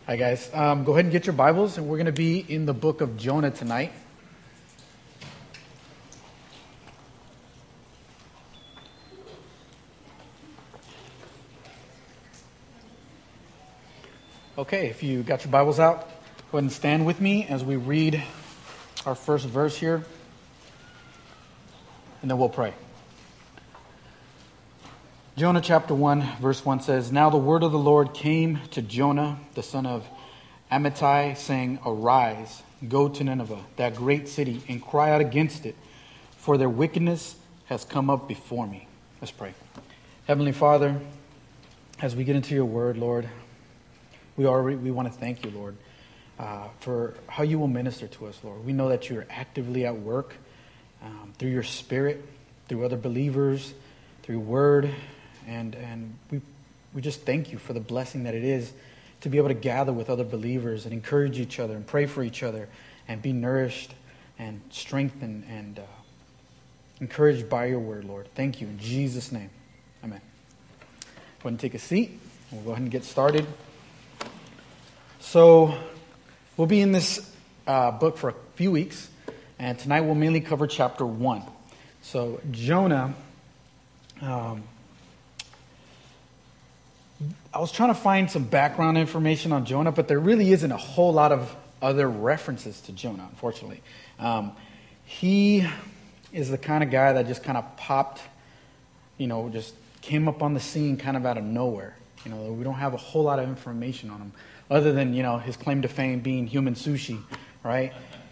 Hi, guys. Go ahead and get your Bibles, and we're going to be in the book of Jonah tonight. Okay, if you got your Bibles out, go ahead and stand with me as we read our first verse here, and then we'll pray. Jonah chapter 1, verse 1 says, "Now the word of the Lord came to Jonah, the son of Amittai, saying, 'Arise, go to Nineveh, that great city, and cry out against it, for their wickedness has come up before me.'" Let's pray. Heavenly Father, as we get into your word, Lord, we want to thank you, Lord, for how you will minister to us, Lord. We know that you're actively at work through your Spirit, through other believers, through your word, and we just thank you for the blessing that it is to be able to gather with other believers and encourage each other and pray for each other and be nourished and strengthened and encouraged by your word, Lord. Thank you in Jesus' name. Amen. Go ahead and take a seat. We'll go ahead and get started. So we'll be in this book for a few weeks, and tonight we'll mainly cover chapter 1. So Jonah, I was trying to find some background information on Jonah, but there really isn't a whole lot of other references to Jonah, unfortunately. He is the kind of guy that just kind of popped, just came up on the scene kind of out of nowhere. We don't have a whole lot of information on him, other than, his claim to fame being human sushi, right?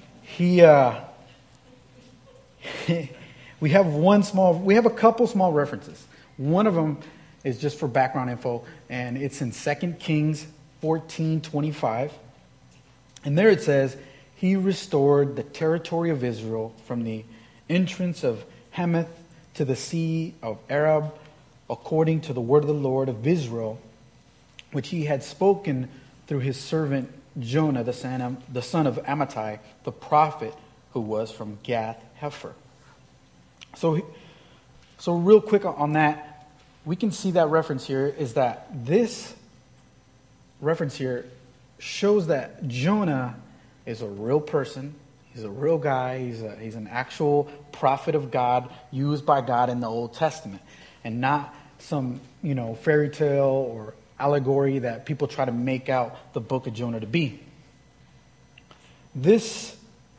We have a couple small references. One of them is just for background info, and it's in 2 Kings 14:25. And there it says, "He restored the territory of Israel from the entrance of Hamath to the Sea of Arab, according to the word of the Lord of Israel, which he had spoken through his servant Jonah, the son of Amittai, the prophet, who was from Gath-hepher." So real quick on that, we can see that reference here is that this reference here shows that Jonah is a real person. He's a real guy. He's an actual prophet of God used by God in the Old Testament, and not some fairy tale or allegory that people try to make out the book of Jonah to be. This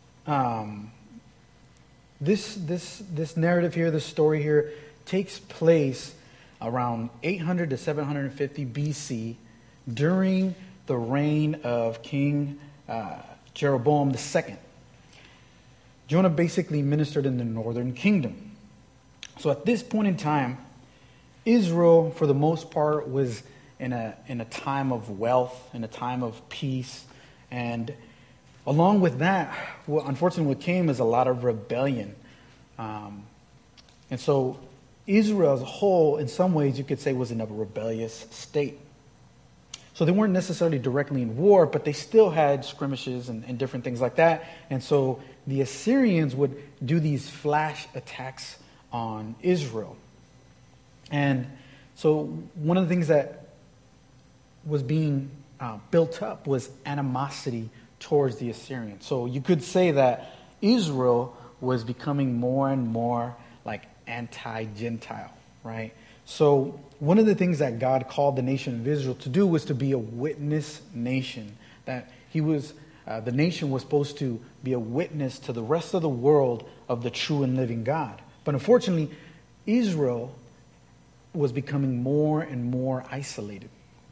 narrative here, this story here, takes place around 800 to 750 BC during the reign of King Jeroboam II. Jonah basically ministered in the northern kingdom. So at this point in time, Israel, for the most part, was in a time of wealth, in a time of peace, and along with that, unfortunately, what came is a lot of rebellion, and so Israel as a whole, in some ways, you could say, was in a rebellious state. So they weren't necessarily directly in war, but they still had skirmishes and different things like that. And so the Assyrians would do these flash attacks on Israel. And so one of the things that was being built up was animosity towards the Assyrians. So you could say that Israel was becoming more and more like anti-Gentile, right? So one of the things that God called the nation of Israel to do was to be a witness nation. That the nation was supposed to be a witness to the rest of the world of the true and living God. But unfortunately, Israel was becoming more and more isolated.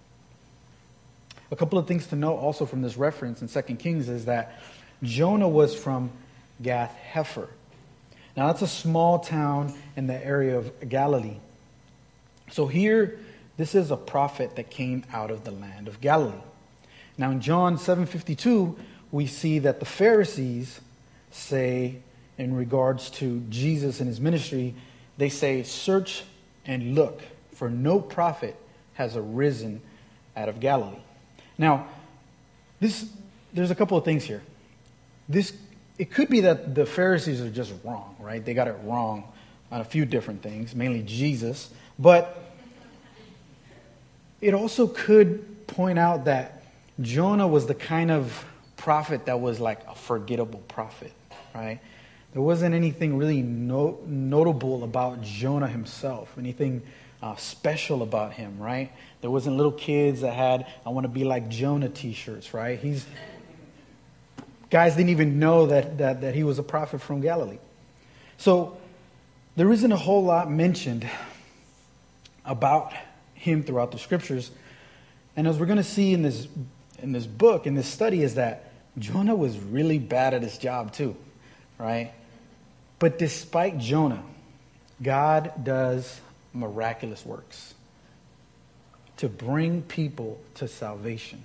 A couple of things to note also from this reference in 2 Kings is that Jonah was from Gath-hepher. Now, that's a small town in the area of Galilee. So here, this is a prophet that came out of the land of Galilee. Now, in John 7:52, we see that the Pharisees say, in regards to Jesus and his ministry, they say, "Search and look, for no prophet has arisen out of Galilee." Now, there's a couple of things here. It could be that the Pharisees are just wrong, right? They got it wrong on a few different things, mainly Jesus. But it also could point out that Jonah was the kind of prophet that was like a forgettable prophet, right? There wasn't anything really notable about Jonah himself, anything special about him, right? There wasn't little kids that had, I want to be like Jonah t-shirts, right? Guys didn't even know that he was a prophet from Galilee. So there isn't a whole lot mentioned about him throughout the scriptures. And as we're going to see in this book, in this study, is that Jonah was really bad at his job too, right? But despite Jonah, God does miraculous works to bring people to salvation.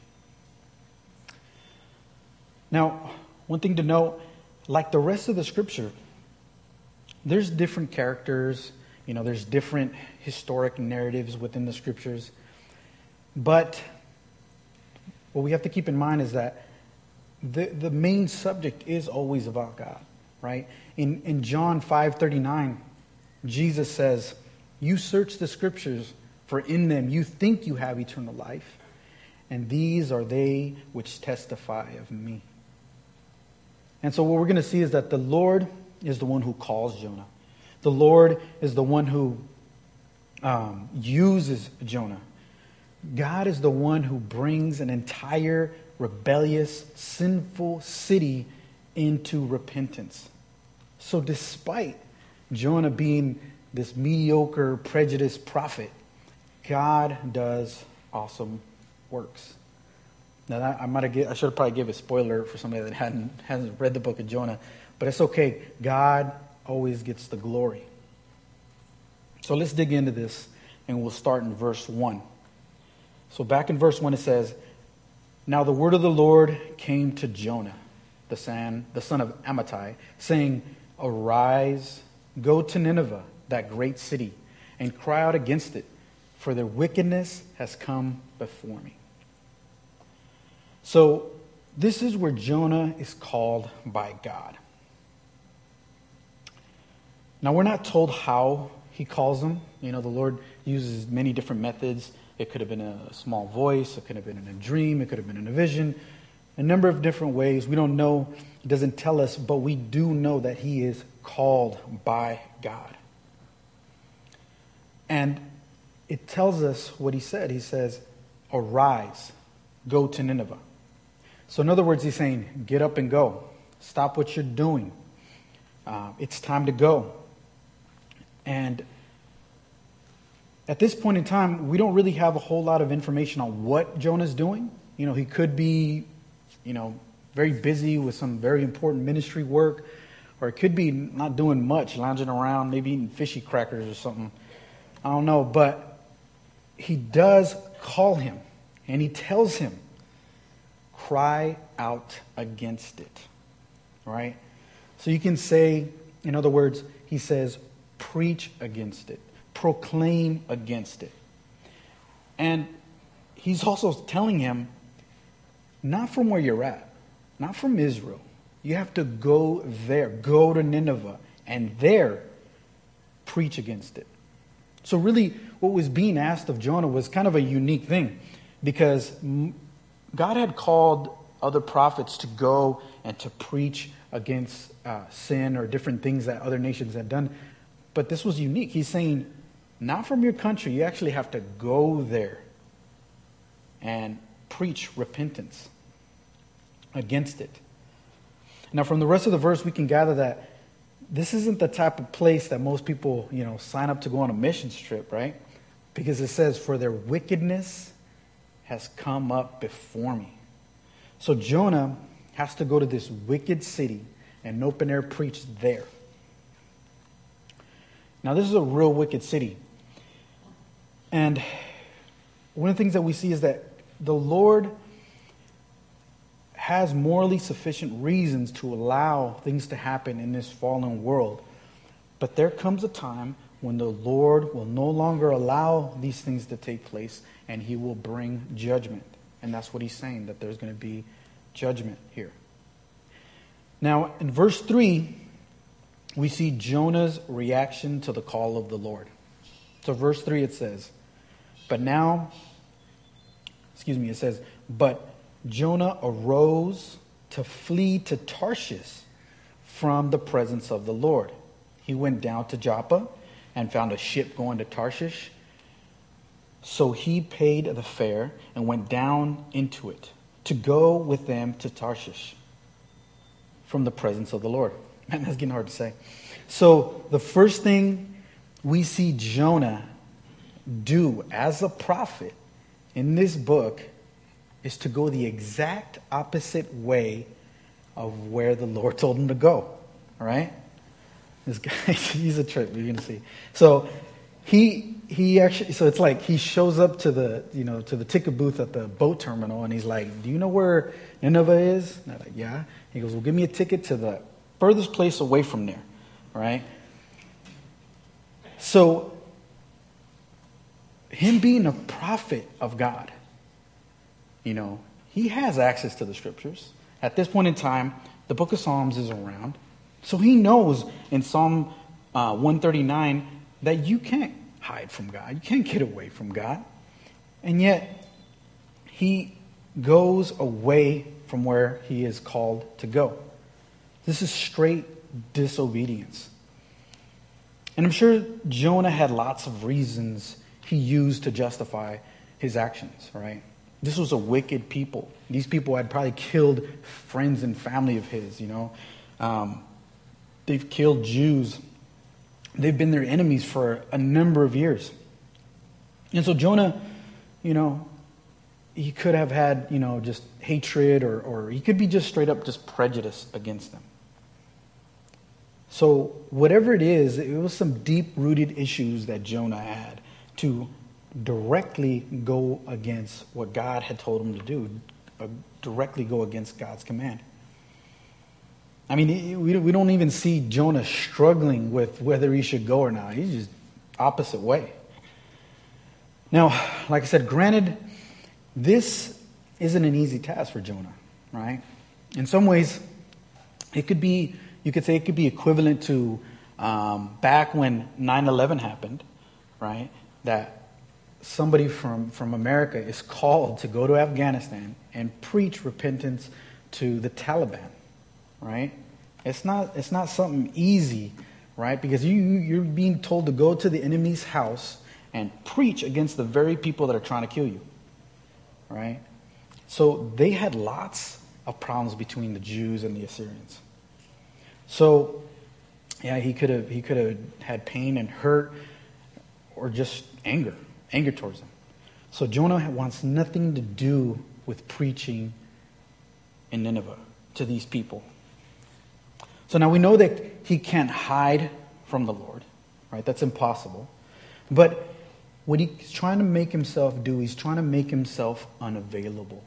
Now, one thing to note, like the rest of the scripture, there's different characters, there's different historic narratives within the scriptures. But what we have to keep in mind is that the main subject is always about God, right? In John 5:39, Jesus says, "You search the scriptures, for in them you think you have eternal life, and these are they which testify of me." And so what we're going to see is that the Lord is the one who calls Jonah. The Lord is the one who uses Jonah. God is the one who brings an entire rebellious, sinful city into repentance. So despite Jonah being this mediocre, prejudiced prophet, God does awesome works. Now, I should have probably given a spoiler for somebody that hasn't read the book of Jonah, but it's okay. God always gets the glory. So let's dig into this, and we'll start in verse 1. So back in verse 1 it says, "Now the word of the Lord came to Jonah, the son of Amittai, saying, 'Arise, go to Nineveh, that great city, and cry out against it, for their wickedness has come before me.'" So this is where Jonah is called by God. Now we're not told how he calls him. The Lord uses many different methods. It could have been a small voice. It could have been in a dream. It could have been in a vision. A number of different ways. We don't know. It doesn't tell us, but we do know that he is called by God. And it tells us what he said. He says, "Arise, go to Nineveh." So in other words, he's saying, get up and go. Stop what you're doing. It's time to go. And at this point in time, we don't really have a whole lot of information on what Jonah's doing. He could be, very busy with some very important ministry work, or it could be not doing much, lounging around, maybe eating fishy crackers or something. I don't know, but he does call him, and he tells him, cry out against it, right? So you can say, in other words, he says, preach against it. Proclaim against it. And he's also telling him, not from where you're at, not from Israel. You have to go there, go to Nineveh, and there preach against it. So really, what was being asked of Jonah was kind of a unique thing, because God had called other prophets to go and to preach against sin or different things that other nations had done. But this was unique. He's saying, not from your country. You actually have to go there and preach repentance against it. Now, from the rest of the verse, we can gather that this isn't the type of place that most people, sign up to go on a mission trip, right? Because it says, for their wickedness has come up before me. So Jonah has to go to this wicked city and open air preach there. Now, this is a real wicked city. And one of the things that we see is that the Lord has morally sufficient reasons to allow things to happen in this fallen world. But there comes a time when the Lord will no longer allow these things to take place, and he will bring judgment. And that's what he's saying, that there's going to be judgment here. Now, in verse 3, we see Jonah's reaction to the call of the Lord. So verse 3, it says, but Jonah arose to flee to Tarshish from the presence of the Lord. He went down to Joppa and found a ship going to Tarshish. So he paid the fare and went down into it to go with them to Tarshish from the presence of the Lord. Man, that's getting hard to say. So the first thing we see Jonah do as a prophet in this book is to go the exact opposite way of where the Lord told him to go. All right? This guy, he's a trip, you're going to see. So he actually, so it's like he shows up to the, to the ticket booth at the boat terminal, and he's like, do you know where Nineveh is? And they're like, yeah. He goes, well, give me a ticket to the furthest place away from there. All right? So him being a prophet of God, he has access to the scriptures. At this point in time, the book of Psalms is around. So he knows in Psalm 139 that you can't hide from God. You can't get away from God. And yet, he goes away from where he is called to go. This is straight disobedience. And I'm sure Jonah had lots of reasons he used to justify his actions, right? This was a wicked people. These people had probably killed friends and family of his, They've killed Jews. They've been their enemies for a number of years. And so Jonah, he could have had, just hatred or he could be just straight up just prejudice against them. So whatever it is, it was some deep-rooted issues that Jonah had to directly go against what God had told him to do, directly go against God's command. I mean, we don't even see Jonah struggling with whether he should go or not. He's just opposite way. Now, like I said, granted, this isn't an easy task for Jonah, right? In some ways, you could say it could be equivalent to back when 9/11 happened, right? That somebody from America is called to go to Afghanistan and preach repentance to the Taliban, right? It's not something easy, right? Because you're being told to go to the enemy's house and preach against the very people that are trying to kill you, right? So they had lots of problems between the Jews and the Assyrians. So, yeah, he could have had pain and hurt or just anger towards them. So Jonah wants nothing to do with preaching in Nineveh to these people. So now we know that he can't hide from the Lord, right? That's impossible. But what he's trying to make himself do, he's trying to make himself unavailable.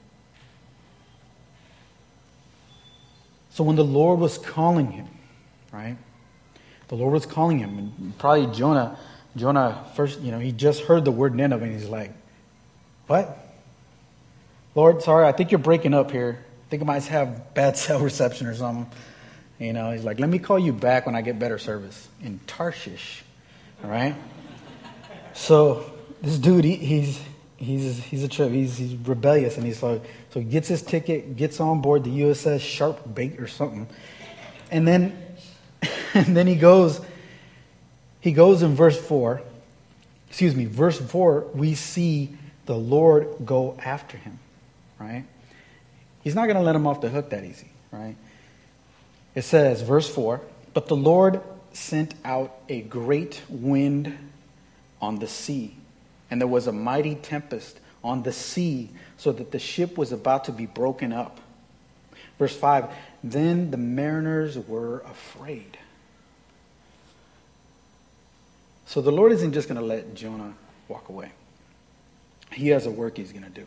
So when the Lord was calling him, right? The Lord was calling him, and probably Jonah first, he just heard the word Nineveh, and he's like, what? Lord, sorry, I think you're breaking up here. I think I might have bad cell reception or something. He's like, let me call you back when I get better service in Tarshish. All right? So this dude, he's a trip. He's rebellious, and so he gets his ticket, gets on board the USS Sharp Bait or something, and then he goes in verse 4. Verse 4, we see the Lord go after him, right? He's not going to let him off the hook that easy, right? It says, verse 4, but the Lord sent out a great wind on the sea, and there was a mighty tempest on the sea, so that the ship was about to be broken up. Verse 5, then the mariners were afraid. So the Lord isn't just going to let Jonah walk away. He has a work he's going to do.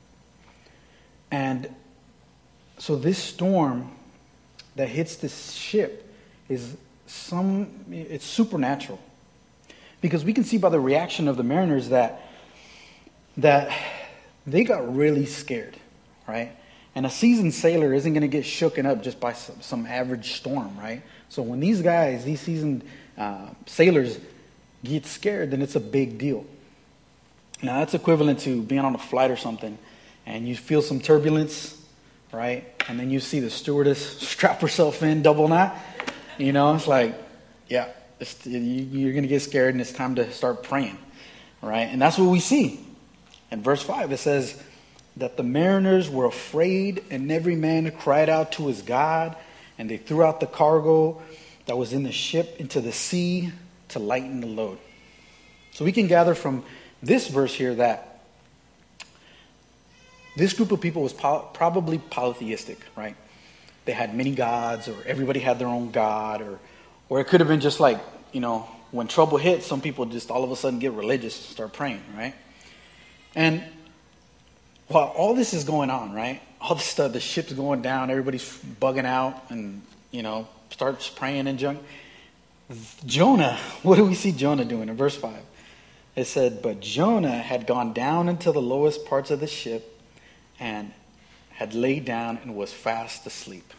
And so this storm that hits this ship it's supernatural. Because we can see by the reaction of the mariners that they got really scared, right? And a seasoned sailor isn't going to get shooken up just by some average storm, right? So when these seasoned sailors get scared, then it's a big deal. Now that's equivalent to being on a flight or something, and you feel some turbulence, right? And then you see the stewardess strap herself in, double knot. It's like, yeah, you're going to get scared, and it's time to start praying, right? And that's what we see. In verse 5, it says that the mariners were afraid, and every man cried out to his God, and they threw out the cargo that was in the ship into the sea to lighten the load. So we can gather from this verse here that this group of people was probably polytheistic, right? They had many gods, or everybody had their own god, or it could have been just like, when trouble hits, some people just all of a sudden get religious and start praying, right? And while all this is going on, right? All this stuff, the ship's going down, everybody's bugging out, and, starts praying and junk. Jonah, what do we see Jonah doing in verse 5? It said, but Jonah had gone down into the lowest parts of the ship and had laid down and was fast asleep.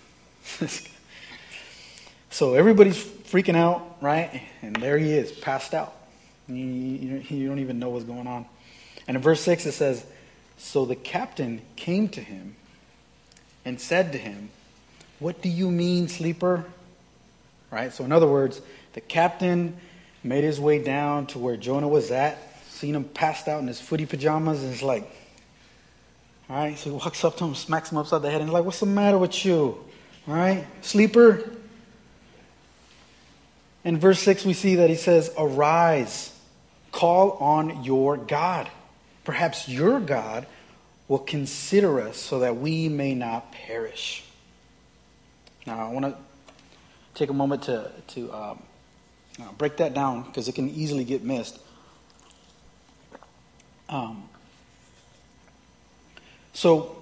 So everybody's freaking out, right? And there he is, passed out. You don't even know what's going on. And in verse 6 it says, so the captain came to him and said to him, what do you mean, sleeper? Right? So in other words, the captain made his way down to where Jonah was at, seen him passed out in his footy pajamas, and it's like, all right, so he walks up to him, smacks him upside the head, and he's like, what's the matter with you? All right, sleeper? In verse 6, we see that he says, arise, call on your God. Perhaps your God will consider us so that we may not perish. Now, I want to take a moment to break that down because it can easily get missed. So,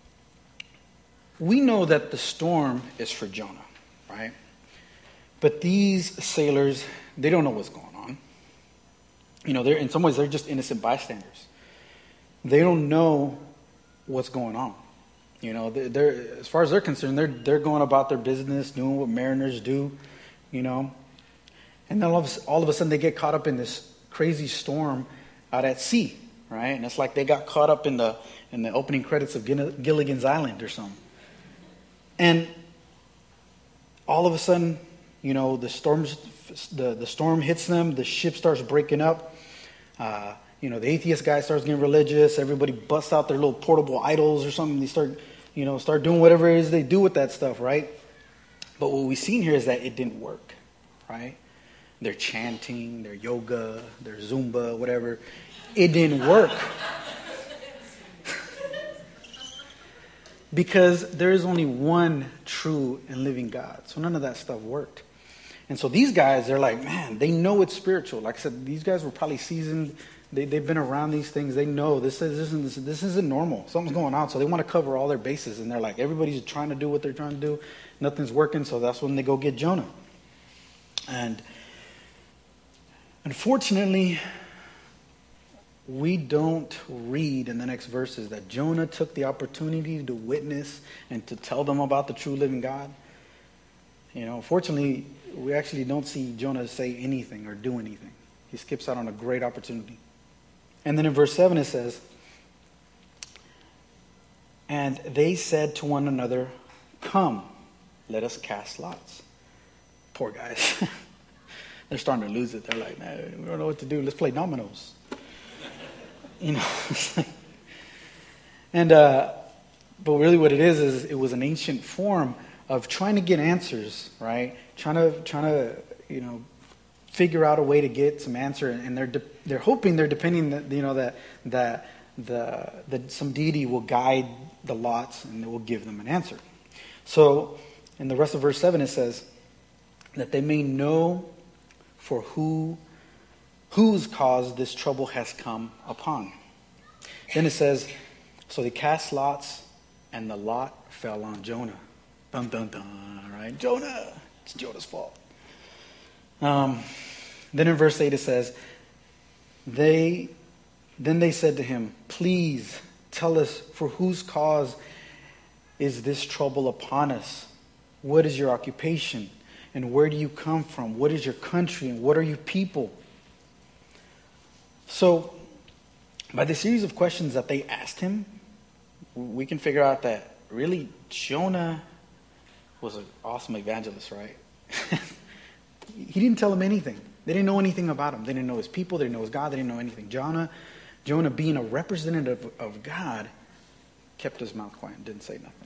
we know that the storm is for Jonah, right? But these sailors, they don't know what's going on. They're in some ways, they're just innocent bystanders. They don't know what's going on. They're as far as they're concerned, they're going about their business, doing what mariners do, And then all of a sudden they get caught up in this crazy storm out at sea, right? And it's like they got caught up in the opening credits of Gilligan's Island or something. And all of a sudden, the storm hits them. The ship starts breaking up. The atheist guy starts getting religious. Everybody busts out their little portable idols or something. They start doing whatever it is they do with that stuff, right? But what we've seen here is that it didn't work, right? They're chanting, their yoga, their Zumba, whatever. It didn't work. Because there is only one true and living God. So none of that stuff worked. And so these guys, they're like, man, they know it's spiritual. Like I said, these guys were probably seasoned. They've been around these things. They know this isn't normal. Something's going on. So they want to cover all their bases. And they're like, everybody's trying to do what they're trying to do. Nothing's working. So that's when they go get Jonah. And unfortunately, we don't read in the next verses that Jonah took the opportunity to witness and to tell them about the true living God. Fortunately, we actually don't see Jonah say anything or do anything. He skips out on a great opportunity. And then in verse 7 it says, and they said to one another, come, let us cast lots. Poor guys. They're starting to lose it. They're like, nah, we don't know what to do. Let's play dominoes. And but really what it is it was an ancient form of trying to get answers, right? Trying to figure out a way to get some answer, and they're hoping, they're depending that some deity will guide the lots and it will give them an answer. So in the rest of verse 7 it says that they may know for whose cause this trouble has come upon. Then it says, so they cast lots, and the lot fell on Jonah. Dun, dun, dun, right? Jonah! It's Jonah's fault. Then in verse 8 it says, then they said to him, please tell us for whose cause is this trouble upon us? What is your occupation? And where do you come from? What is your country? And what are you people? So, by the series of questions that they asked him, we can figure out that really, Jonah was an awesome evangelist, right? He didn't tell them anything. They didn't know anything about him. They didn't know his people. They didn't know his God. They didn't know anything. Jonah, being a representative of God, kept his mouth quiet and didn't say nothing.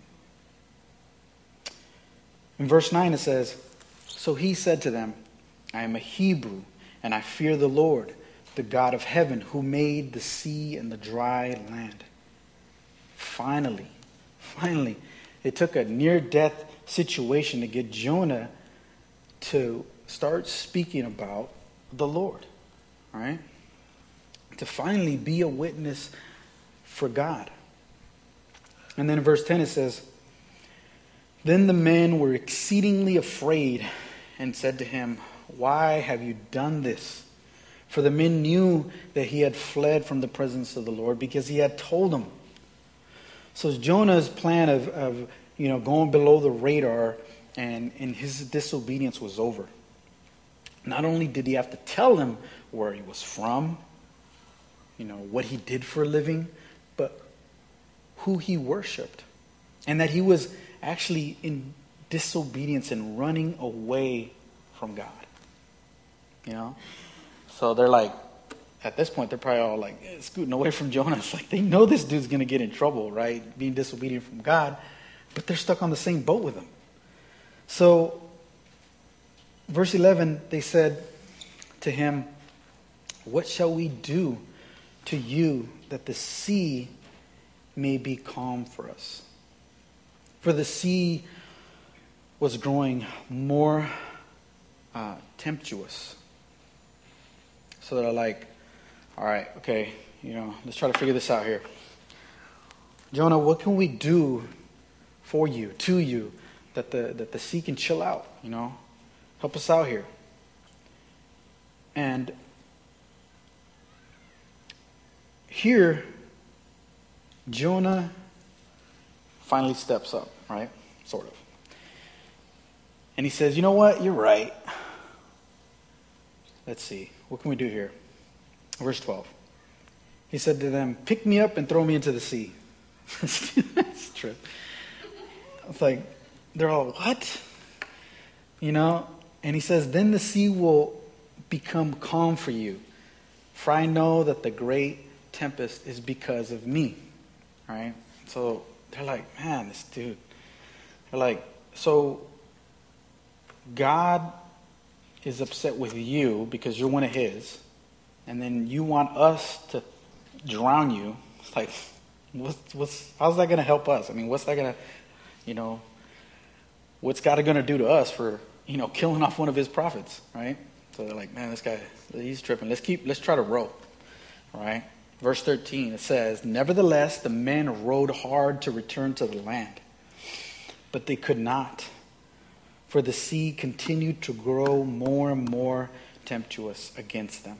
In verse 9 it says, "So he said to them, I am a Hebrew, and I fear the Lord, the God of heaven, who made the sea and the dry land." Finally, it took a near-death situation to get Jonah to start speaking about the Lord, right? To finally be a witness for God. And then in verse 10 it says, "Then the men were exceedingly afraid and said to him, 'Why have you done this?' For the men knew that he had fled from the presence of the Lord because he had told them." So Jonah's plan of going below the radar and his disobedience was over. Not only did he have to tell them where he was from, what he did for a living, but who he worshipped. And that he was actually in disobedience and running away from God. So they're like, at this point, they're probably all like scooting away from Jonah. It's like they know this dude's going to get in trouble, right? Being disobedient from God, but they're stuck on the same boat with him. So, verse 11, they said to him, "What shall we do to you that the sea may be calm for us?" For the sea was growing more tempestuous. So they're like, "All right, okay, let's try to figure this out here. Jonah, what can we do for you, to you, that the sea can chill out? Help us out here." And here, Jonah finally steps up, right? Sort of. And he says, "You know what? You're right. Let's see. What can we do here?" Verse 12. He said to them, "Pick me up and throw me into the sea." That's true. It's like, they're all, "What?" And he says, "Then the sea will become calm for you, for I know that the great tempest is because of me." All right? So they're like, "Man, this dude." They're like, "So God is upset with you because you're one of his, and then you want us to drown you." It's like, how's that going to help us? I mean, what's that going to, what's God going to do to us for, killing off one of his prophets, right? So they're like, "Man, this guy, he's tripping. Let's try to row," right? Verse 13, it says, "Nevertheless, the men rowed hard to return to the land, but they could not, for the sea continued to grow more and more tempestuous against them."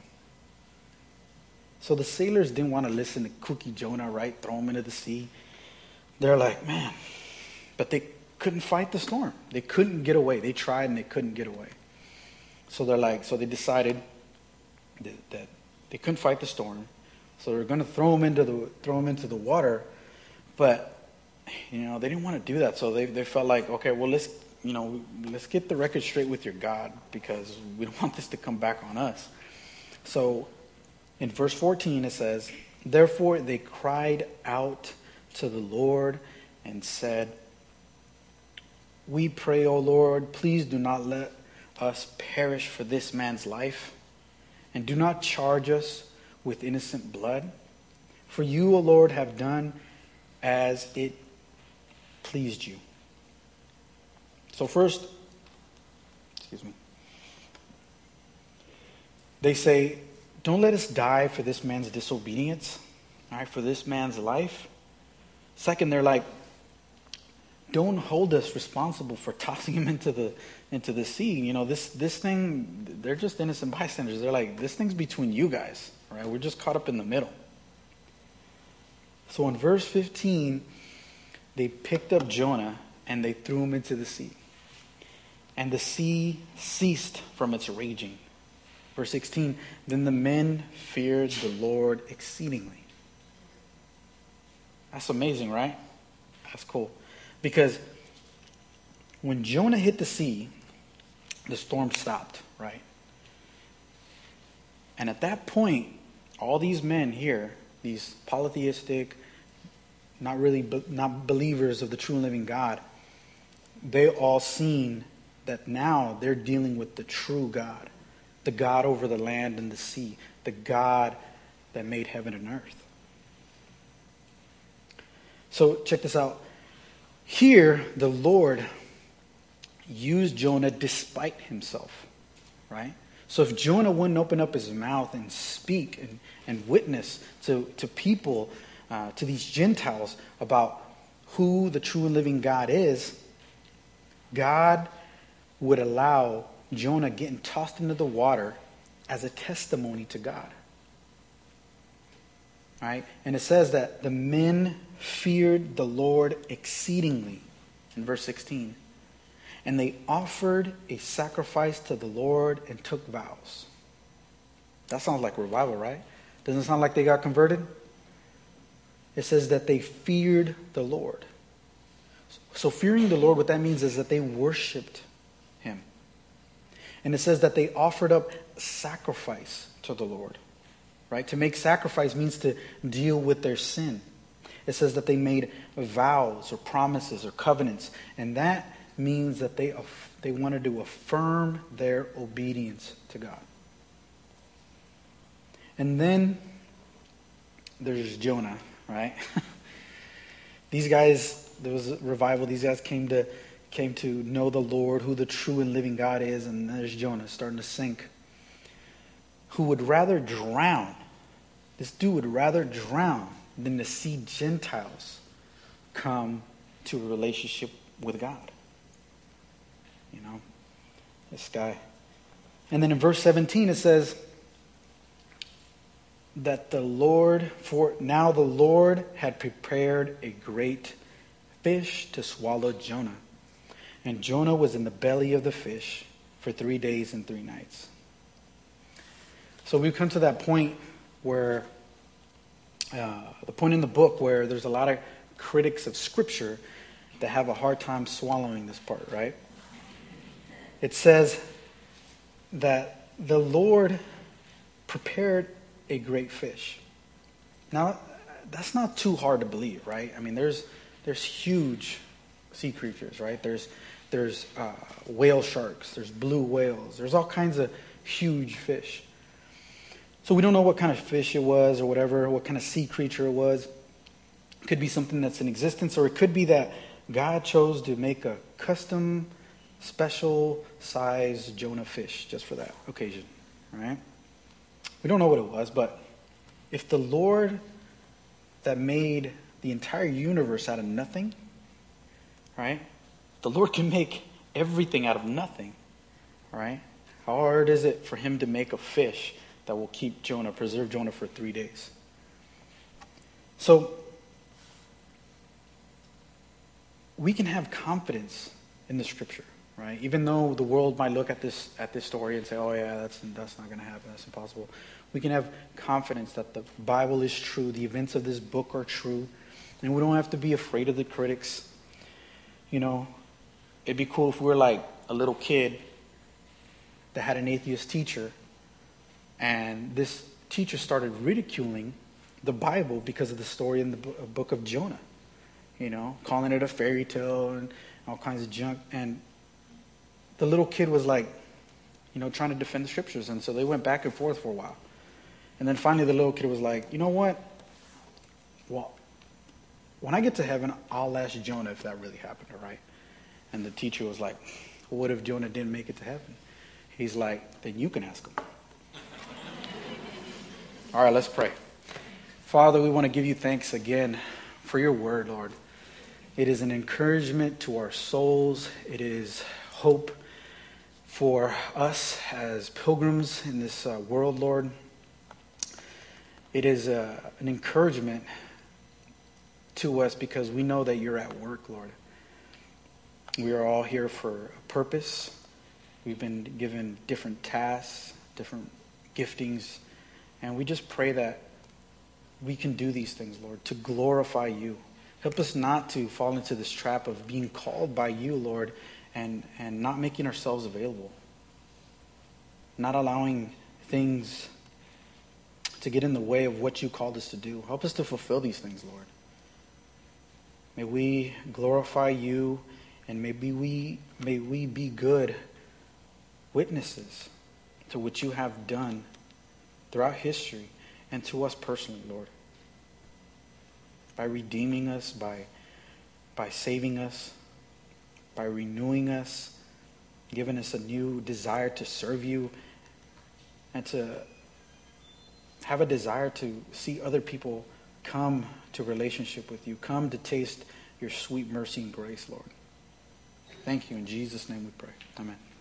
So the sailors didn't want to listen to kooky Jonah, right? Throw him into the sea. They're like, "Man," but they couldn't fight the storm. They couldn't get away. They tried and they couldn't get away. So they decided that they couldn't fight the storm. So they're going to throw him into the water, but they didn't want to do that. So they felt like, okay, well, let's get the record straight with your God, because we don't want this to come back on us. So in verse 14 it says, "Therefore they cried out to the Lord and said, 'We pray, O Lord, please do not let us perish for this man's life, and do not charge us with innocent blood. For you, O Lord, have done as it pleased you.'" So first, they say, "Don't let us die for this man's disobedience, all right, for this man's life." Second, they're like, "Don't hold us responsible for tossing him into the sea. This thing, they're just innocent bystanders." They're like, "This thing's between you guys, all right? We're just caught up in the middle." So in verse 15, they picked up Jonah and they threw him into the sea. And the sea ceased from its raging. Verse 16, "Then the men feared the Lord exceedingly." That's amazing, right? That's cool. Because when Jonah hit the sea, the storm stopped, right? And at that point, all these men here, these polytheistic, not believers of the true and living God, they all seen that now they're dealing with the true God, the God over the land and the sea, the God that made heaven and earth. So check this out. Here, the Lord used Jonah despite himself, right? So if Jonah wouldn't open up his mouth and speak and witness to people, to these Gentiles about who the true and living God is, God would allow Jonah getting tossed into the water as a testimony to God. Right? And it says that the men feared the Lord exceedingly in verse 16. And they offered a sacrifice to the Lord and took vows. That sounds like revival, right? Doesn't it sound like they got converted? It says that they feared the Lord. So fearing the Lord, what that means is that they worshiped him. And it says that they offered up sacrifice to the Lord. Right? To make sacrifice means to deal with their sin. It says that they made vows or promises or covenants. And that means that they wanted to affirm their obedience to God. And then there's Jonah, right? These guys, there was a revival. These guys came to know the Lord, who the true and living God is. And there's Jonah starting to sink, who would rather drown. This dude would rather drown than to see Gentiles come to a relationship with God. You know, this guy. And then in verse 17 it says that the Lord had prepared a great fish to swallow Jonah. And Jonah was in the belly of the fish for 3 days and 3 nights. So we've come to that point where, the point in the book where there's a lot of critics of Scripture that have a hard time swallowing this part, right? It says that the Lord prepared a great fish. Now, that's not too hard to believe, right? I mean, there's huge sea creatures, right? There's whale sharks, there's blue whales, there's all kinds of huge fish. So we don't know what kind of fish it was or whatever, what kind of sea creature it was. It could be something that's in existence, or it could be that God chose to make a custom, special size Jonah fish just for that occasion, right? We don't know what it was, but if the Lord that made the entire universe out of nothing, right? The Lord can make everything out of nothing, right? How hard is it for him to make a fish that will preserve Jonah for 3 days? So we can have confidence in the Scripture, right? Even though the world might look at this story and say, "Oh yeah, that's not going to happen. That's impossible." We can have confidence that the Bible is true. The events of this book are true, and we don't have to be afraid of the critics. You know, it'd be cool if we were like a little kid that had an atheist teacher, and this teacher started ridiculing the Bible because of the story in the book of Jonah. You know, calling it a fairy tale and all kinds of junk. And the little kid was like, you know, trying to defend the Scriptures. And so they went back and forth for a while. And then finally the little kid was like, you know what? Well, when I get to heaven, I'll ask Jonah if that really happened, all right? And the teacher was like, well, what if Jonah didn't make it to heaven? He's like, then you can ask him. All right, let's pray. Father, we want to give you thanks again for your word, Lord. It is an encouragement to our souls. It is hope for us as pilgrims in this world, Lord. It is an encouragement to us because we know that you're at work, Lord. We are all here for a purpose. We've been given different tasks, different giftings, and we just pray that we can do these things, Lord, to glorify you. Help us not to fall into this trap of being called by you, Lord, and not making ourselves available. Not allowing things to get in the way of what you called us to do. Help us to fulfill these things, Lord. May we glorify you, and may we be good witnesses to what you have done throughout history and to us personally, Lord. By redeeming us, by saving us, by renewing us, giving us a new desire to serve you, and to have a desire to see other people come to relationship with you, come to taste your sweet mercy and grace, Lord. Thank you. In Jesus' name we pray. Amen.